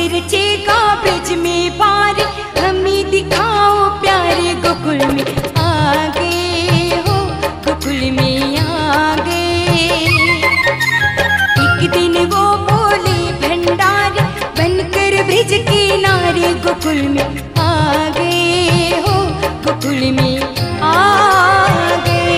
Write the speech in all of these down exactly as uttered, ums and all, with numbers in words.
रचेगा ब्रज में पार, हमें दिखाओ प्यारे गोकुल में आ गए हो, गोकुल में आ गए। एक दिन वो बोले भंडार बनकर ब्रज किनारे, गोकुल में आ गए हो, गोकुल में आ गए।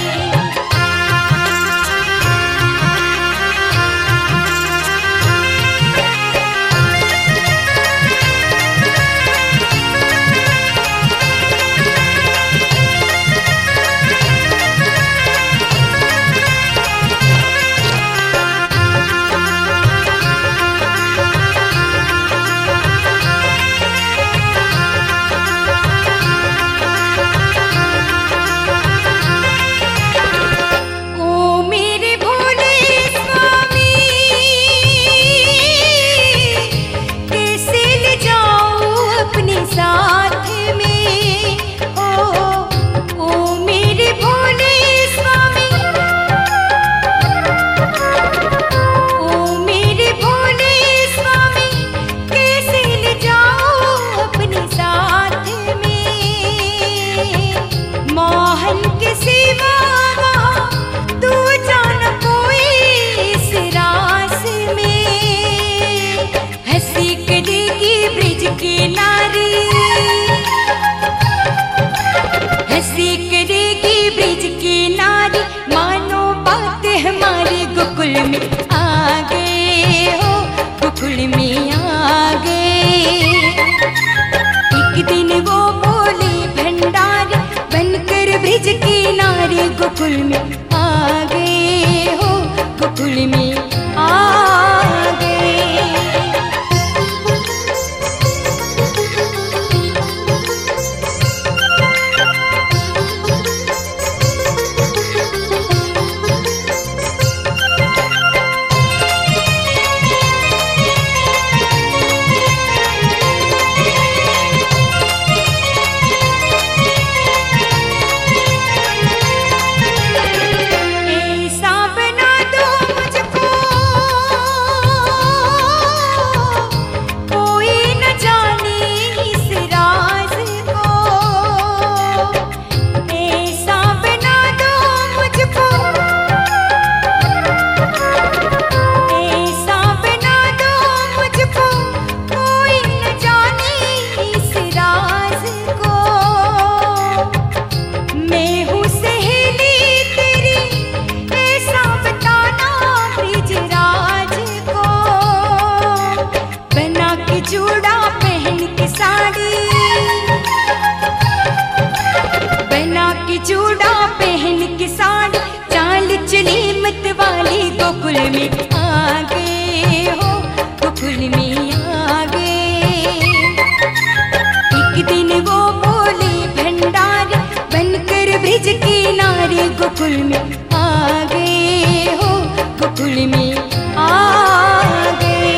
गोकुल में आ गए हो, गोकुल में आ गए। एक दिन वो बोले भंडार बनकर ब्रज किनारे, गोकुल में आ गए हो, गोकुल में आ गए। चूड़ा पहन के साड़ी चाल चली मत वाली, गोकुल में आ गए हो, गोकुल में आ गए। एक दिन वो बोले भंडार बनकर ब्रज किनारे, गोकुल में आ गए हो, गोकुल में आ गए।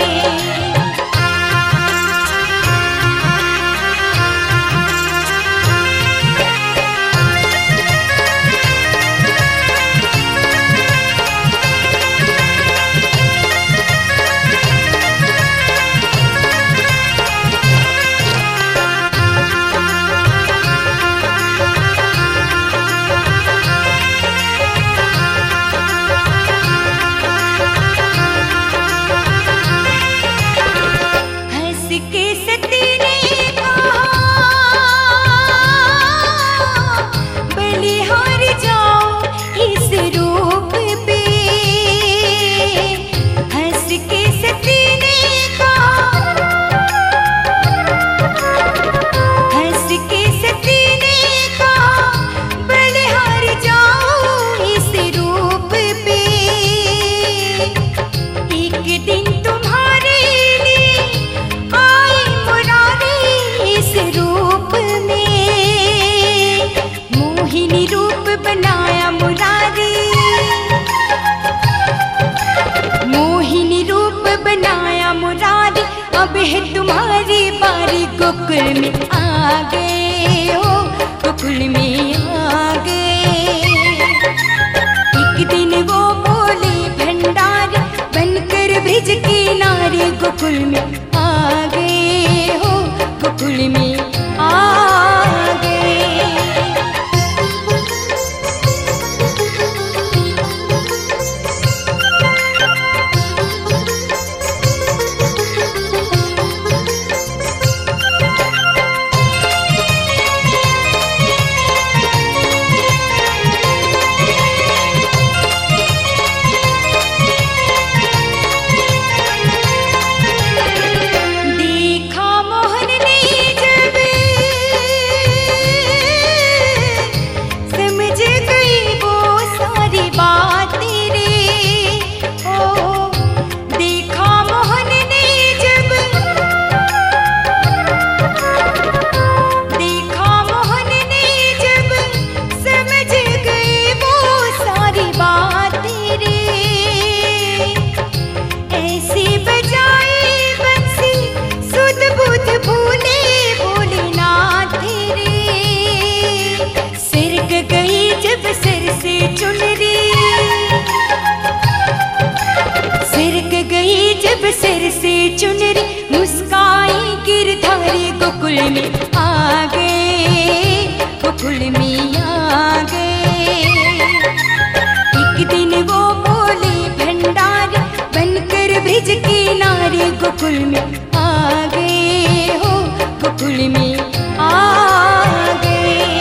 अब है तुम्हारी बारी, गोकुल में आ गए हो, गोकुल में आ गए। एक दिन वो बोले भंडार बनकर ब्रज किनारे, गोकुल में आ गए हो, गोकुल में आ गए। सिर से चुनरी मुस्काई गिरधारी गोकुल में आ गए, गोकुल में आ गए। एक दिन वो बोले भंडारी बनकर ब्रिज किनारे गोकुल में आ गए हो, गोकुल में आ गए।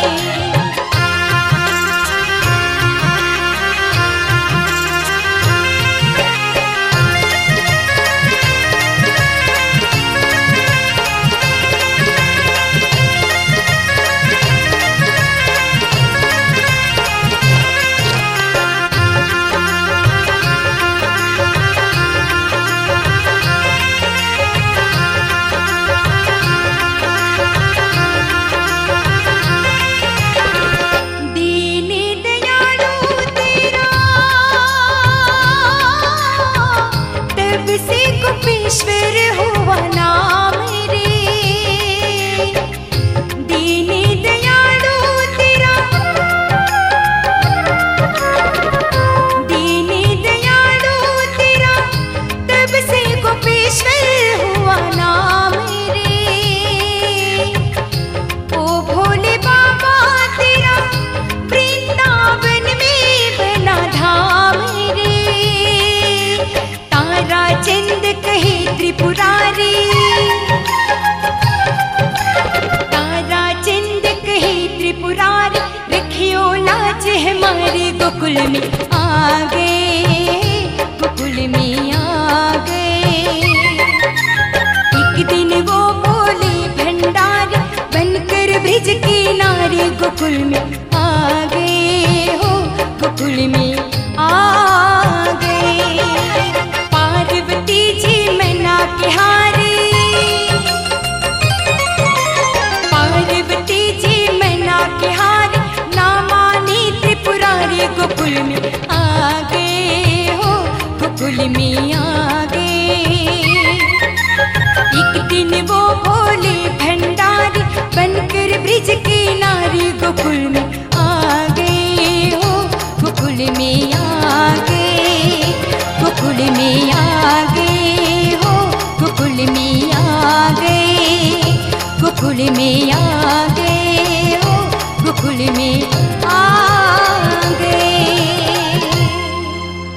गोपेश्वर हुआ नाम रे, दीनी दयालु तेरा, दीनी दयालु तेरा, तब से गोपेश्वर हुआ नाम रे। ओ भोले बाबा तेरा वृंदावन में बना धाम रे। तारा चंद कहे त्रिपुरारी, तारा चंद कहे त्रिपुरारी, रखियो लाज हमारे गोकुल में आ गए, गोकुल में आ गए। एक दिन वो बोले भंडारी बनकर ब्रिज किनारे गोकुल में आ गए हो, गोकुल में आ गए। पार्वती जी मैना के हारे, पार्वती जी मैना के हारे, ना मानी त्रिपुरारी गोकुल में आ गए हो, गोकुल में आ गए। एक दिन वो बोले भंडारी बनकर ब्रिज किनारे गोकुल में आ गए हो, गोकुल में आ गए, गोकुल में आ गए हो, गोकुल में आ गए, गोकुल में आ